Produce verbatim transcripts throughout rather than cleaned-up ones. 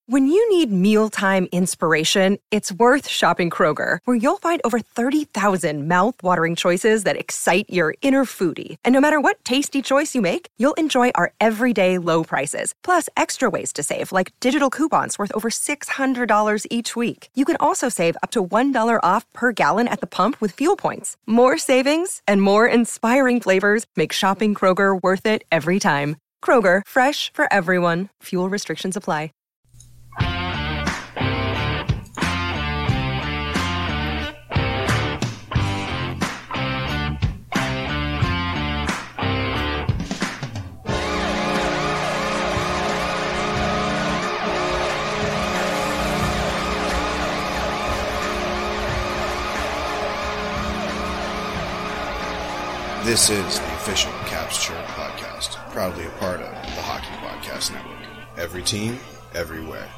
When you need mealtime inspiration, it's worth shopping Kroger, where you'll find over thirty thousand mouth-watering choices that excite your inner foodie. And no matter what tasty choice you make, you'll enjoy our everyday low prices, plus extra ways to save, like digital coupons worth over six hundred dollars each week. You can also save up to one dollar off per gallon at the pump with fuel points. More savings and more inspiring flavors make shopping Kroger worth it every time. Kroger, fresh for everyone. Fuel restrictions apply. This is the official Caps Chirp podcast, proudly a part of the Hockey Podcast Network. Every team, everywhere.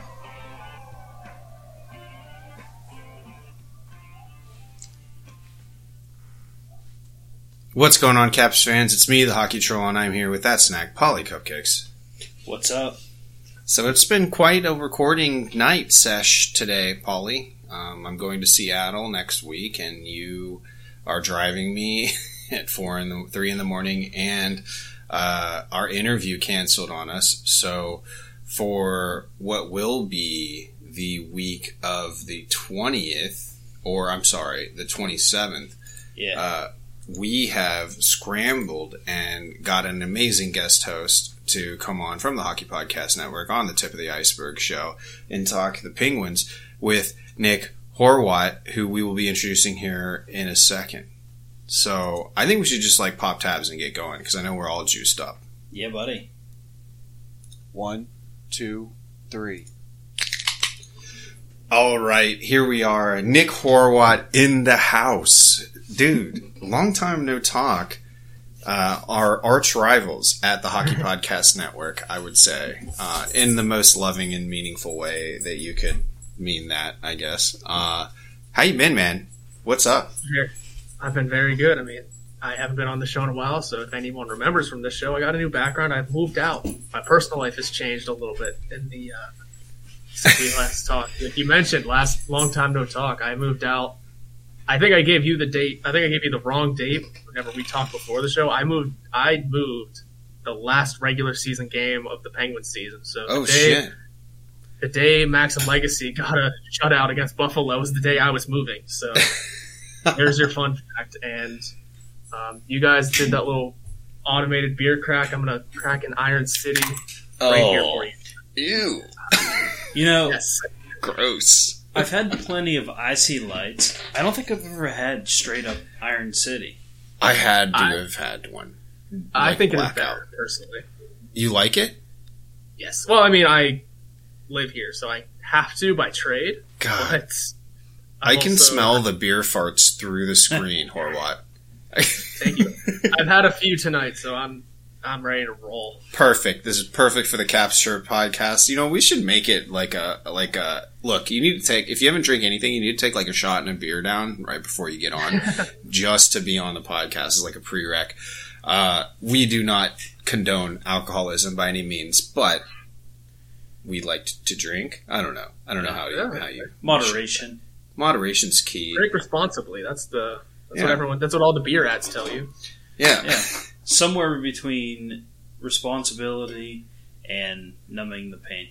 What's going on, Caps fans? It's me, the Hockey Troll, and I'm here with that snack, Polly Cupcakes. What's up? So it's been quite a recording night sesh today, Polly. Um, I'm going to Seattle next week, and you are driving me at four in the three in the morning, and uh, our interview canceled on us. So for what will be the week of the twentieth, or I'm sorry, the twenty-seventh, yeah, uh, we have scrambled and got an amazing guest host to come on from the Hockey Podcast Network on the Tip of the Iceberg show and talk the Penguins with Nick Horwat, who we will be introducing here in a second. So I think we should just like pop tabs and get going because I know we're all juiced up. Yeah, buddy. One, two, three. All right, here we are. Nick Horwat in the house. Dude, long time no talk. Uh, our arch rivals at the Hockey Podcast Network, I would say, uh, in the most loving and meaningful way that you could mean that, I guess. Uh, how you been, man? What's up? Here. I've been very good. I mean, I haven't been on the show in a while, so if anyone remembers from this show, I got a new background. I've moved out. My personal life has changed a little bit in the uh, since we last talked. Like you mentioned, last long time no talk. I moved out. I think I gave you the date. I think I gave you the wrong date whenever we talked before the show. I moved. I moved the last regular season game of the Penguins season. So oh the day, shit! The day Maxim Legacy got a shutout against Buffalo was the day I was moving. So. There's your fun fact. And um, you guys did that little automated beer crack. I'm going to crack an Iron City right oh, here for you. Ew. You know, Yes. Gross. I've had plenty of Icy Lights. I don't think I've ever had straight up Iron City. I had to I- have had one. I Like think it's blackout. better, personally. You like it? Yes. Well, I mean, I live here, so I have to by trade. God. But I I'm can also- smell the beer farts through the screen, Horwat. Thank you. I've had a few tonight, so I'm I'm ready to roll. Perfect. This is perfect for the Caps Shirt podcast. You know, we should make it like a like a look. You need to take if you haven't drank anything, you need to take like a shot and a beer down right before you get on, just to be on the podcast is like a prereq. Uh, we do not condone alcoholism by any means, but we like to, to drink. I don't know. I don't know how you Yeah. how you Moderation. moderation's key. Drink responsibly. That's the that's Yeah. what everyone. That's what all the beer ads tell you. Yeah. Yeah. Somewhere between responsibility and numbing the pain.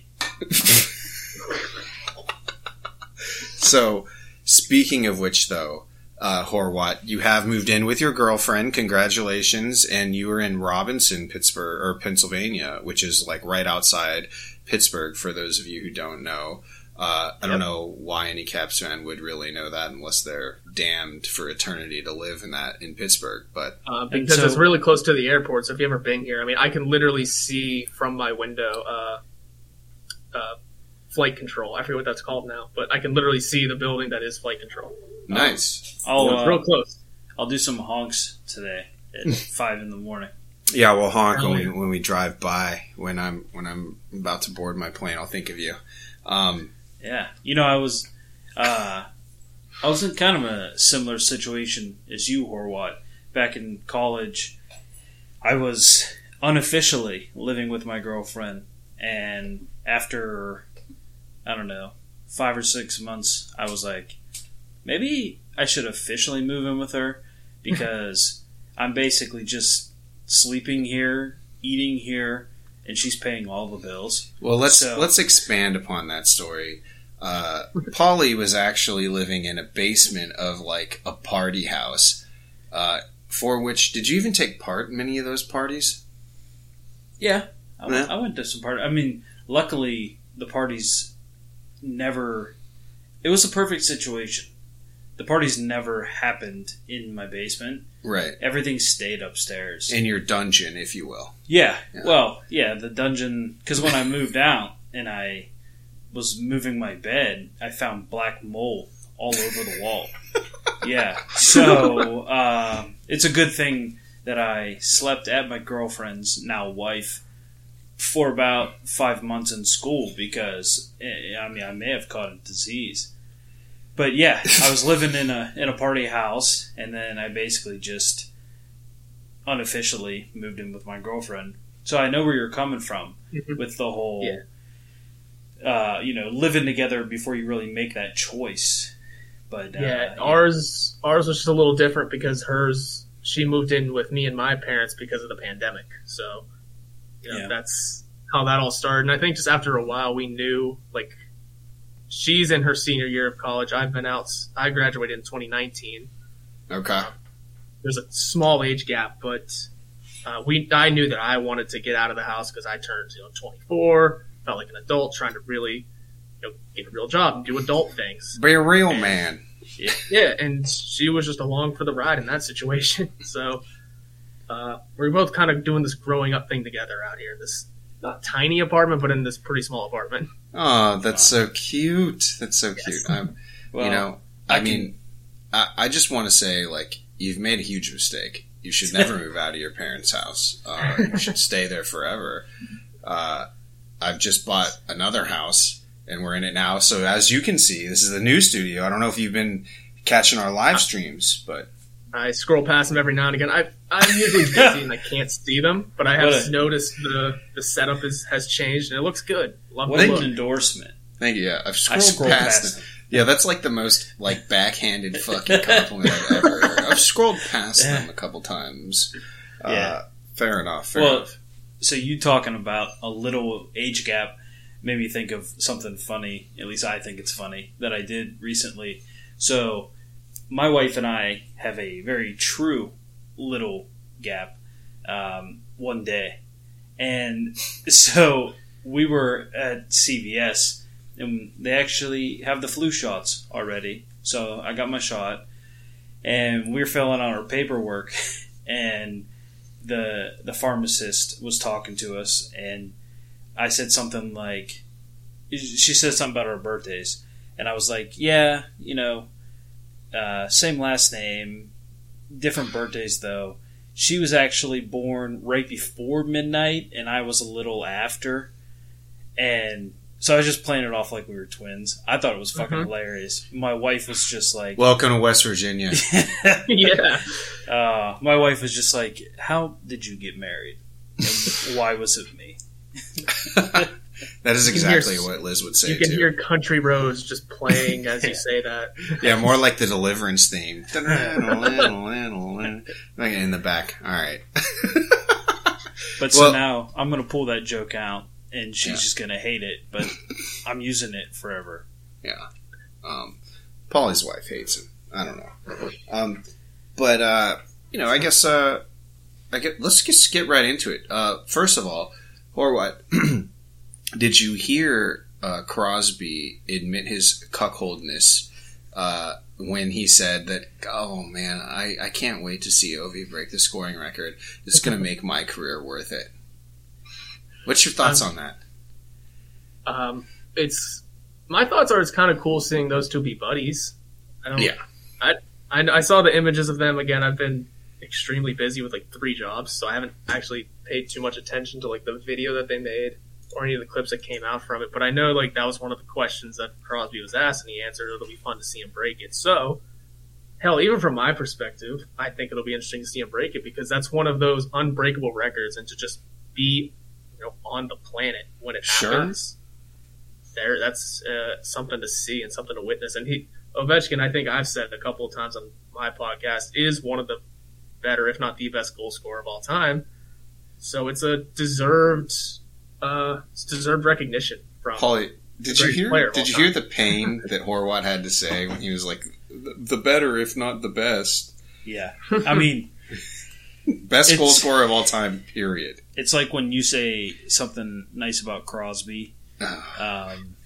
So, speaking of which, though, uh, Horwat, you have moved in with your girlfriend. Congratulations. And you were in Robinson, Pittsburgh, or Pennsylvania, which is like right outside Pittsburgh, for those of you who don't know. Uh, I don't Yep. know why any Caps fan would really know that unless they're damned for eternity to live in that in Pittsburgh. But Uh, because so- it's really close to the airport. So if you've ever been here, I mean, I can literally see from my window uh, uh, flight control. I forget what that's called now, but I can literally see the building that is flight control. nice. I'll, So it's uh, real close. I'll do some honks today at five in the morning. Yeah, we'll honk when we, Really? when we drive by. When I'm when I'm about to board my plane, I'll think of you. Um, Yeah. You know, I was uh, I was in kind of a similar situation as you, Horwat. Back in college, I was unofficially living with my girlfriend, and after I don't know, five or six months, I was like, maybe I should officially move in with her because I'm basically just sleeping here, eating here, and she's paying all the bills. Well, let's So- let's expand upon that story. Uh, Polly was actually living in a basement of like a party house, uh, for which did you even take part in many of those parties? Yeah, I, went, Yeah. I went to some parties. I mean, luckily, the parties never... It was a perfect situation. The parties never happened in my basement. Right, Everything stayed upstairs. in your dungeon, if you will. yeah, Yeah. well, yeah, the dungeon... Because when I moved out and I was moving my bed, I found black mold all over the wall. Yeah, so uh, it's a good thing that I slept at my girlfriend's, now wife, for about five months in school because, eh, I mean, I may have caught a disease. But yeah, I was living in a in a party house, and then I basically just unofficially moved in with my girlfriend. So I know where you're coming from Mhm. with the whole, Yeah. uh, you know, living together before you really make that choice. But uh, Yeah, ours ours was just a little different because hers she moved in with me and my parents because of the pandemic. So, you know, Yeah. that's how that all started. And I think just after a while, we knew like she's in her senior year of college. I've been out. I graduated in twenty nineteen. Okay. There's a small age gap, but uh, we I knew that I wanted to get out of the house because I turned you know twenty-four, felt like an adult, trying to really you know get a real job and do adult things. Be a real man. Yeah, and she was just along for the ride in that situation. So uh, we we're both kind of doing this growing up thing together out here. This not tiny apartment, but in this pretty small apartment. Oh, that's so cute. That's so cute. Yes. I'm, well, you know, I, I can- mean, I, I just want to say, like, you've made a huge mistake. You should never move out of your parents' house. Uh, you should stay there forever. Uh, I've just bought another house, and we're in it now. So as you can see, this is the new studio. I don't know if you've been catching our live streams, but I scroll past them every now and again. I, I'm usually busy and I can't see them, but I have What a- noticed the, the setup is, has changed and it looks good. Love what the an look. endorsement. thank you. Yeah, I've I scrolled scrolled past, past them. them. Yeah, that's like the most like backhanded fucking compliment I've ever heard. I've scrolled past them a couple times. Uh, Yeah. Fair enough. Fair Well, enough. so you talking about a little age gap made me think of something funny. At least I think it's funny that I did recently. So my wife and I have a very true little gap um, one day. And so we were at C V S, and they actually have the flu shots already. So I got my shot, and we were filling out our paperwork, and the the pharmacist was talking to us, and I said something like, she said something about our birthdays, and I was like, yeah, you know, uh, same last name, different birthdays though. She was actually born right before midnight, and I was a little after, and so I was just playing it off like we were twins. I thought it was fucking Mhm. hilarious. My wife was just like, Welcome to West Virginia. Yeah. uh, my wife was just like, how did you get married? And why was it me? That is You can hear- exactly what Liz would say You can too. hear Country Roads just playing as you say that. Yeah, more like the Deliverance theme. In the back. All right. But so Well- now I'm going to pull that joke out, and she's Yeah. just going to hate it, but I'm using it forever. Yeah. Um, Polly's wife hates him. I don't know. Um, but, uh, you know, I guess, uh, I get, let's just get right into it. Uh, first of all, or what? Did you hear uh, Crosby admit his cuckoldness uh, when he said that, oh man, I, I can't wait to see Ovi break the scoring record. It's going to make my career worth it. What's your thoughts Um, on that? Um, it's my thoughts are it's kind of cool seeing those two be buddies. I don't. Yeah. I, I I saw the images of them again. I've been extremely busy with like three jobs, so I haven't actually paid too much attention to like the video that they made or any of the clips that came out from it. But I know like that was one of the questions that Crosby was asked, and he answered. It'll be fun to see him break it. So. Hell, even from my perspective, I think it'll be interesting to see him break it because that's one of those unbreakable records, and to just be, you know, on the planet when it Sure. happens, there. That's uh, something to see and something to witness. And he, Ovechkin, I think I've said a couple of times on my podcast, is one of the better, if not the best, goal scorer of all time. So it's a deserved, uh, it's deserved recognition from. Paulie, did you hear? Did you hear the pain that Horwat had to say when he was like, "The better, if not the best." Yeah, I mean, best goal scorer of all time. Period. It's like when you say something nice about Crosby. Um,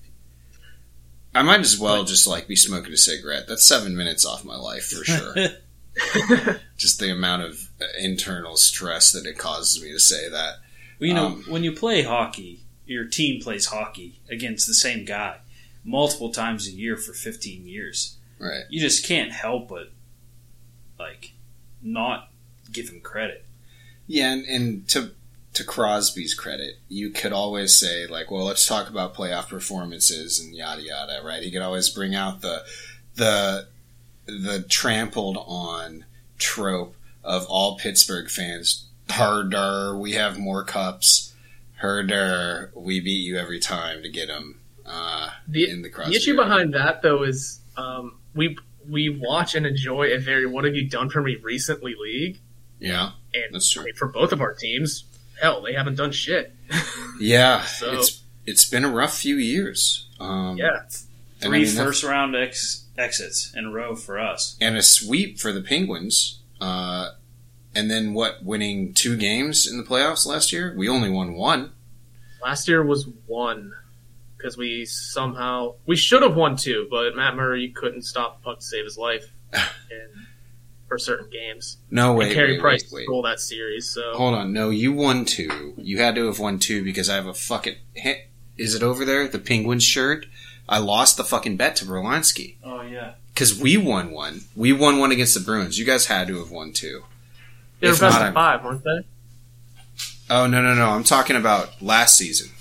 I might as well just like be smoking a cigarette. That's seven minutes off my life for sure. Just the amount of internal stress that it causes me to say that. Well, you know, um, when you play hockey, your team plays hockey against the same guy multiple times a year for fifteen years. Right. You just can't help but like not give him credit. Yeah, and, and to to Crosby's credit, you could always say like, well, let's talk about playoff performances and yada yada, right? He could always bring out the the the trampled on trope of all Pittsburgh fans. Harder, we have more cups. Herder, we beat you every time to get them uh, the, in the Crosby. The issue behind that, though, is um, we we watch and enjoy a very "what have you done for me recently" league. Yeah, and that's true. I mean, for both of our teams, hell, they haven't done shit. Yeah, so, it's it's been a rough few years. Um, yeah, three I mean, first round ex- exits in a row for us, and a sweep for the Penguins. Uh, and then what? Winning two games in the playoffs last year? We only won one. Last year was one because we somehow we should have won two, but Matt Murray couldn't stop the puck to save his life in, for certain games. No way. And Carey wait, Price wait, wait. stole that series. So hold on, no, you won two. You had to have won two because I have a fucking. Is it over there? The Penguins shirt. I lost the fucking bet to Berlansky. Oh yeah. Because we won one. We won one against the Bruins. You guys had to have won two. They were If best not, of I'm- five, weren't they? Oh no no no! I'm talking about last season.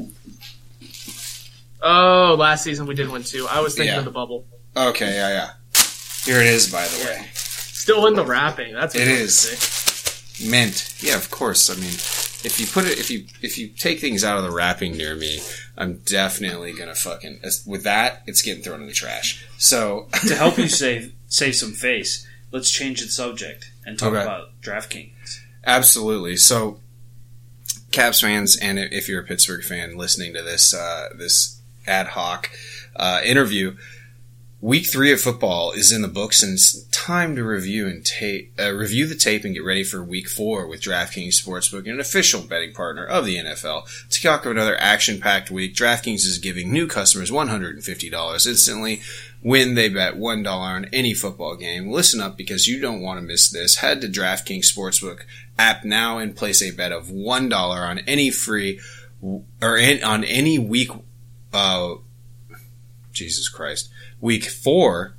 Oh, last season we did win two. I was thinking Yeah. of the bubble. Okay, yeah yeah. Here it is, by the way. Still in the wrapping. That's what It I wanted is. to say. Mint. Yeah, of course. I mean, if you put it, if you if you take things out of the wrapping near me, I'm definitely gonna fucking with that. It's getting thrown in the trash. So To help you save save some face, let's change the subject and talk Okay. about DraftKings. absolutely. So, Caps fans, and if you're a Pittsburgh fan listening to this uh, this ad hoc uh, interview, week three of football is in the books, and it's time to review and tape uh, review the tape and get ready for week four with DraftKings Sportsbook, an official betting partner of the N F L. To kick off another action-packed week, DraftKings is giving new customers one hundred fifty dollars instantly when they bet one dollar on any football game. Listen up, because you don't want to miss this. Head to DraftKings Sportsbook app now and place a bet of one dollar on any free or in, on any week. Uh, Jesus Christ, week four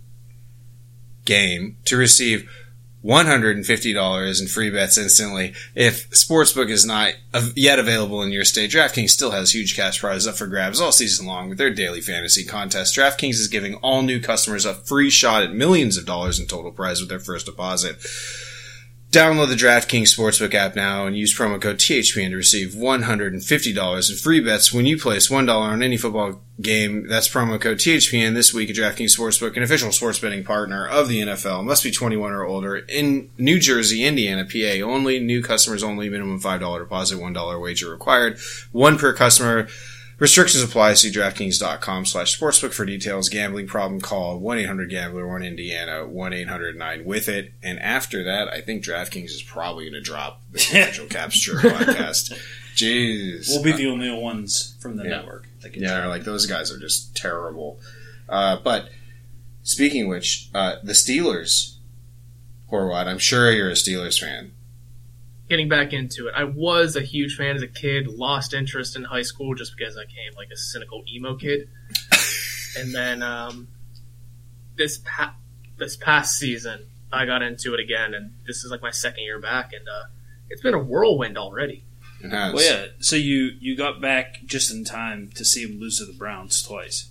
game to receive one hundred fifty dollars in free bets instantly. If Sportsbook is not yet available in your state, DraftKings still has huge cash prizes up for grabs all season long with their daily fantasy contest. DraftKings is giving all new customers a free shot at millions of dollars in total prize with their first deposit. Download the DraftKings Sportsbook app now and use promo code T H P N to receive one hundred fifty dollars in free bets when you place one dollar on any football game. That's promo code T H P N this week at DraftKings Sportsbook, an official sports betting partner of the N F L. Must be twenty-one or older. In New Jersey, Indiana, P A only. New customers only. Minimum five dollars deposit, one dollar wager required. One per customer. Restrictions apply. See DraftKings.com slash sportsbook for details. Gambling problem, call one eight hundred gambler, one Indiana, one eight hundred nine with it. And after that, I think DraftKings is probably going to drop the Potential Capture podcast. Jeez. We'll be the only ones from the Yeah. network that can Yeah, try. like those guys are just terrible. Uh, but speaking of which, uh, the Steelers, Horwat, I'm sure you're a Steelers fan. Getting back into it, I was a huge fan as a kid. Lost interest in high school just because I became like a cynical emo kid. And then um, this pa- this past season, I got into it again, and this is like my second year back, and uh, it's been a whirlwind already. It has. Well, yeah. So you, you got back just in time to see him lose to the Browns twice.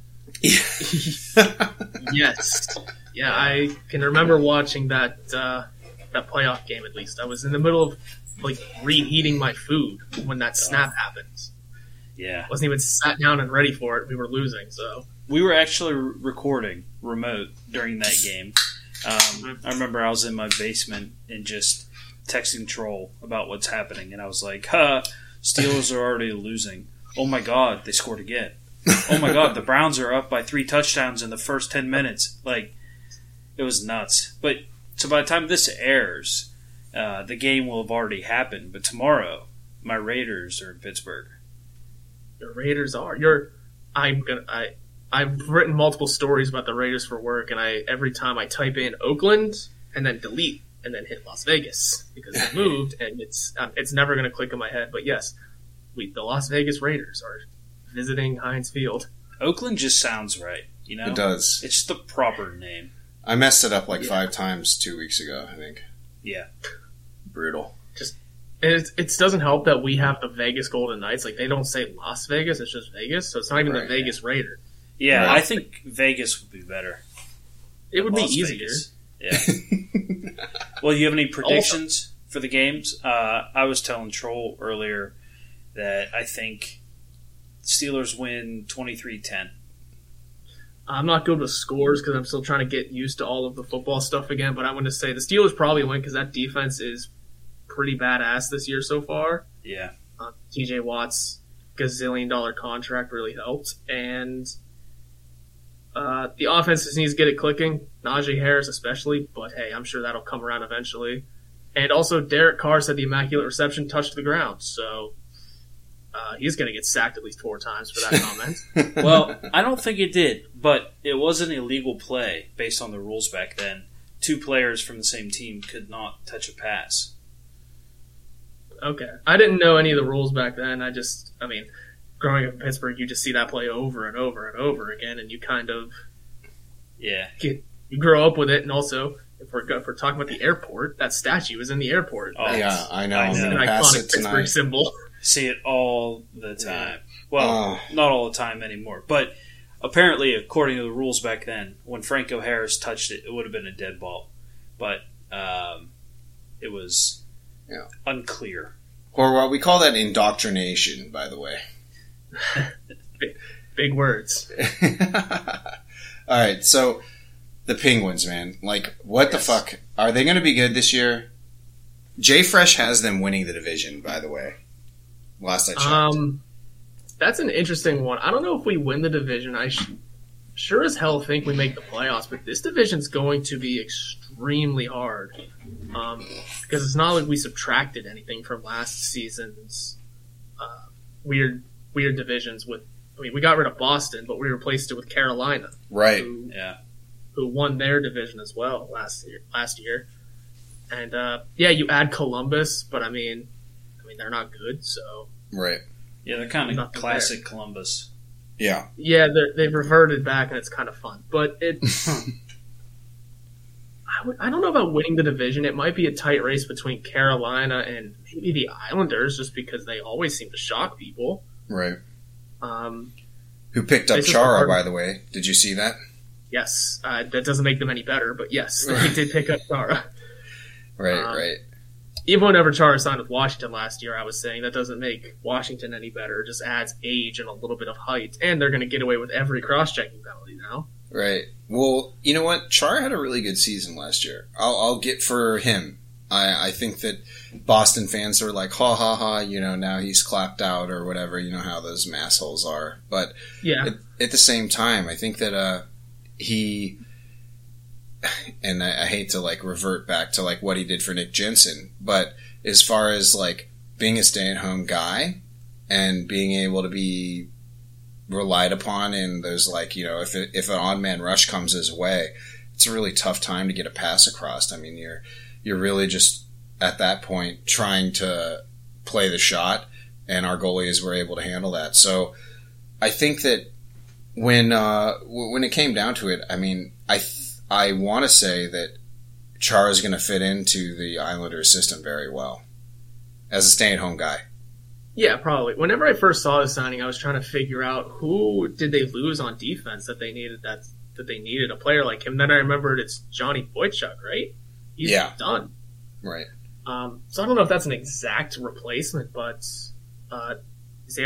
Yes, yeah, I can remember watching that uh, that playoff game. At least I was in the middle of like reheating my food when that snap happens. Yeah. Wasn't even sat down and ready for it. We were losing, so. We were actually re- recording remote during that game. Um, I remember I was in my basement and just texting Troll about what's happening, and I was like, huh, Steelers are already losing. Oh my god, they scored again. Oh my god, the Browns are up by three touchdowns in the first ten minutes. Like, it was nuts. But, so by the time this airs, uh, the game will have already happened. But tomorrow, my Raiders are in Pittsburgh. The Raiders are. You're. I'm gonna. I. I've written multiple stories about the Raiders for work, and I every time I type in Oakland and then delete and then hit Las Vegas because they moved, and it's um, it's never going to click in my head. But yes, we the Las Vegas Raiders are visiting Heinz Field. Oakland just sounds right, you know. It does. It's just the proper name. I messed it up like Yeah. five times two weeks ago, I think. Yeah. Brutal. And it, it doesn't help that we have the Vegas Golden Knights. Like, they don't say Las Vegas; it's just Vegas, so it's not even Right. the Vegas Raider. Yeah, Right. I think Vegas would be better. It would Las be easier. Vegas. Yeah. Well, you have any predictions for the games? Uh, I was telling Troll earlier that I think Steelers win twenty-three ten. I'm not good with scores because I'm still trying to get used to all of the football stuff again. But I'm going to say the Steelers probably win because that defense is pretty badass this year so far. Yeah. Uh, T J Watt's gazillion dollar contract really helped, and uh, the offense just needs to get it clicking. Najee Harris especially, but hey, I'm sure that'll come around eventually. And also, Derek Carr said the immaculate reception touched the ground, so uh, he's going to get sacked at least four times for that comment. Well, I don't think it did, but it was an illegal play based on the rules back then. Two players from the same team could not touch a pass. Okay. I didn't know any of the rules back then. I just, I mean, growing up in Pittsburgh, you just see that play over and over and over again, and you kind of Yeah. get, you grow up with it. And also, if we're, if we're talking about the airport, that statue is in the airport. Oh, That's Yeah, I know. I I'm know. an going to pass iconic it Pittsburgh tonight. symbol. See it all the time. Well, Oh. not all the time anymore, but apparently, according to the rules back then, when Franco Harris touched it, it would have been a dead ball. But um, it was Yeah. unclear. Or what we call that indoctrination, by the way. Big words. All right, so the Penguins, man. Like, what the Yes. fuck? Are they going to be good this year? Jay Fresh has them winning the division, by the way. Last I checked. Um, that's an interesting one. I don't know if we win the division. I sh- sure as hell think we make the playoffs, but this division's going to be extremely hard. Um, because it's not like we subtracted anything from last season's uh, weird, weird divisions. With, I mean, we got rid of Boston, but we replaced it with Carolina, right. who, Yeah. who won their division as well last year. Last year, and uh, yeah, you add Columbus, but I mean, I mean they're not good, so. Right. Yeah, they're kind of Nothing classic Columbus. Yeah. Yeah, they're- they've reverted back, and it's kind of fun. But it, I, would, I don't know about winning the division. It might be a tight race between Carolina and maybe the Islanders, just because they always seem to shock people. Right. Um, Who picked up This is Chara, hard. by the way? Did you see that? yes, uh, that doesn't make them any better, but yes, they did pick up Chara. Right, Um, right. Even whenever Chara signed with Washington last year, I was saying that doesn't make Washington any better. It just adds age and a little bit of height, and they're going to get away with every cross-checking penalty now. Right. Well, you know what? Chara had a really good season last year. I'll, I'll get for him. I, I think that Boston fans are like, ha ha ha, you know, now he's clapped out or whatever. You know how those massholes are. But Yeah, at, at the same time, I think that uh, he, and I, I hate to like revert back to like what he did for Nick Jensen, but as far as like being a stay-at-home guy and being able to be relied upon in those, like, you know, if it, if an odd man rush comes his way, it's a really tough time to get a pass across. I mean, you're you're really just at that point trying to play the shot, and our goalies were able to handle that. So I think that when uh, w- when it came down to it, I mean, I th- I want to say that Chara is going to fit into the Islanders system very well as a stay-at-home guy. Yeah, probably. Whenever I first saw the signing, I was trying to figure out who did they lose on defense that they needed that that they needed a player like him. Then I remembered it's Johnny Boychuk, right? He's Yeah. done. Right. Um, so I don't know if that's an exact replacement, but uh, he's able to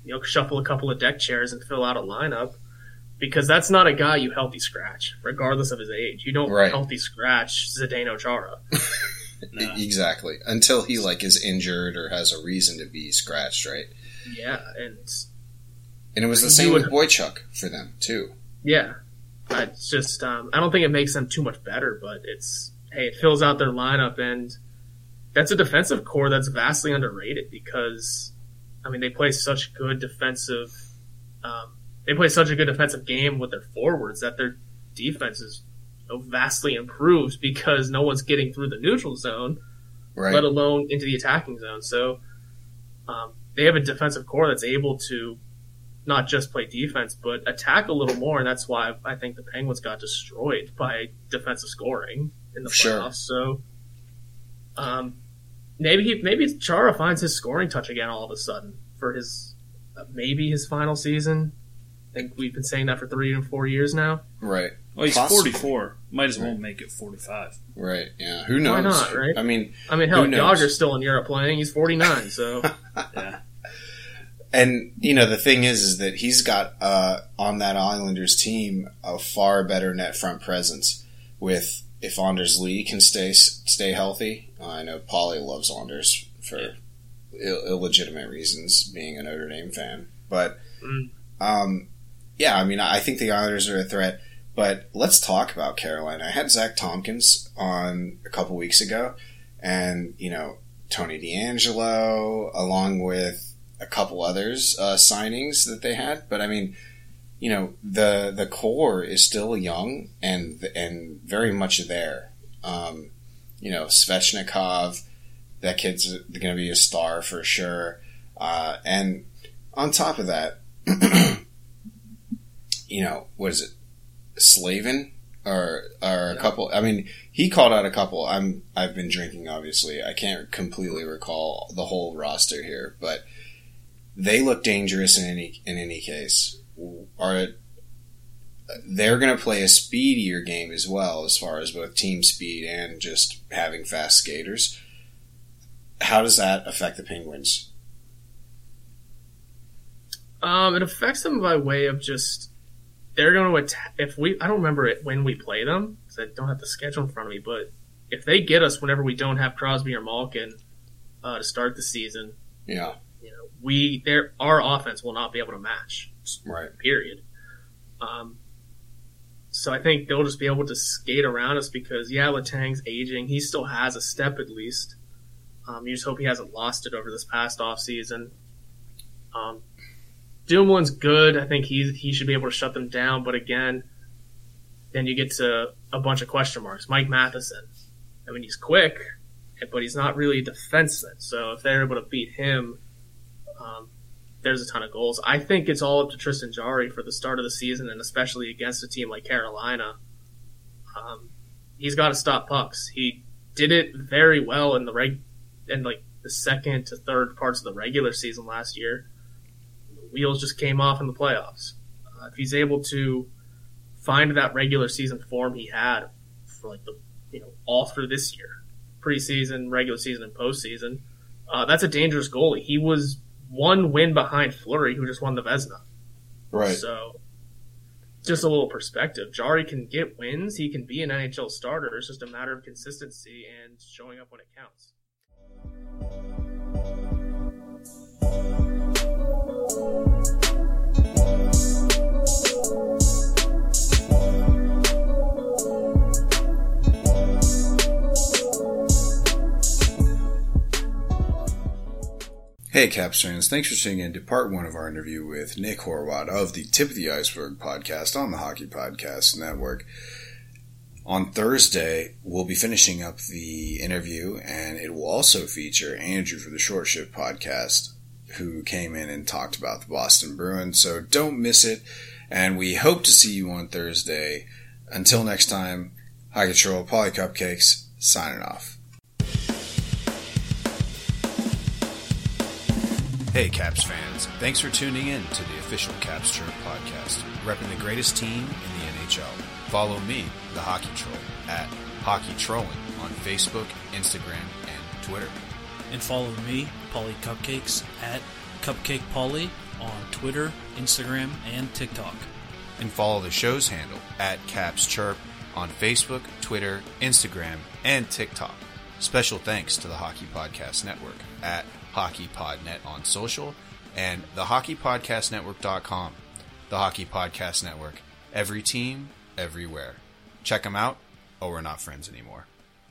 you know, shuffle a couple of deck chairs and fill out a lineup, because that's not a guy you healthy scratch, regardless of his age. You don't Right. healthy scratch Zdeno Chara. No. Exactly. Until he like is injured or has a reason to be scratched, right? Yeah, and And it was the You same would- with Boychuk for them too. yeah, it's just um, I don't think it makes them too much better, but it's hey, it fills out their lineup, and that's a defensive core that's vastly underrated because I mean they play such good defensive, um, they play such a good defensive game with their forwards that their defense is you know, vastly improved because no one's getting through the neutral zone, Right. let alone into the attacking zone. So um, they have a defensive core that's able to not just play defense, but attack a little more, and that's why I think the Penguins got destroyed by defensive scoring in the Sure. playoffs. So um, maybe he, maybe Chara finds his scoring touch again all of a sudden for his uh, maybe his final season. I think we've been saying that for three and four years now. Right. Well, he's Possibly. forty-four. Might as well make it forty-five. Right. Yeah. Who knows? Why not, right? I mean, I mean, hell, Who knows? Yager's still in Europe playing. He's forty-nine, so Yeah. and you know the thing is, is that he's got uh, on that Islanders team a far better net front presence. With if Anders Lee can stay stay healthy, uh, I know Paulie loves Anders for Yeah. Ill- illegitimate reasons, being a Notre Dame fan. But Mm. um, yeah, I mean, I think the Islanders are a threat. But let's talk about Carolina. I had Zach Tompkins on a couple weeks ago, and you know Tony DeAngelo, along with a couple others uh, signings that they had. But I mean, you know, the the core is still young and and very much there. Um, you know, Svechnikov, that kid's going to be a star for sure. Uh, and on top of that, you know, what is it? Slavin or or a couple. I mean, he called out a couple. I'm I've been drinking, obviously. I can't completely recall the whole roster here, but they look dangerous in any in any case. Are they're going to play a speedier game as well, as far as both team speed and just having fast skaters. How does that affect the Penguins? Um, it affects them by way of just they're going to attack. If we, I don't remember it when we play them because I don't have the schedule in front of me. But if they get us whenever we don't have Crosby or Malkin uh, to start the season, Yeah, you know, we their our offense will not be able to match. right. Period. Um, so I think they'll just be able to skate around us because yeah, Letang's aging. He still has a step at least. Um, you just hope he hasn't lost it over this past off season. Um, Dumoulin's good. I think he he should be able to shut them down. But again, then you get to a bunch of question marks. Mike Matheson. I mean, he's quick, but he's not really a defenseman. So if they're able to beat him, um, there's a ton of goals. I think it's all up to Tristan Jarry for the start of the season, and especially against a team like Carolina. Um, he's got to stop pucks. He did it very well in the reg, in like the second to third parts of the regular season last year. The wheels just came off in the playoffs. Uh, if he's able to find that regular season form he had for like the you know all through this year, preseason, regular season, and postseason, uh, that's a dangerous goalie. He was one win behind Fleury, who just won the Vezina. Right. So, just a little perspective. Jarry can get wins. He can be an N H L starter. It's just a matter of consistency and showing up when it counts. Hey Caps fans, thanks for tuning in to part one of our interview with Nick Horwath of the Tip of the Iceberg podcast on the Hockey Podcast Network. On Thursday, we'll be finishing up the interview, and it will also feature Andrew for the Short Shift podcast, who came in and talked about the Boston Bruins, so don't miss it, and we hope to see you on Thursday. Until next time, Hockey Troll, Polly Cupcakes, signing off. Hey Caps fans, thanks for tuning in to the official Caps Chirp podcast, repping the greatest team in the N H L. Follow me, the Hockey Troll, at Hockey Trolling on Facebook, Instagram, and Twitter. And follow me, Polly Cupcakes, at Cupcake Polly on Twitter, Instagram, and TikTok. And follow the show's handle at Caps Chirp on Facebook, Twitter, Instagram, and TikTok. Special thanks to the Hockey Podcast Network at HockeyPodNet on social and the hockey podcast network dot com. The Hockey Podcast Network. Every team, everywhere. Check them out, or we're not friends anymore.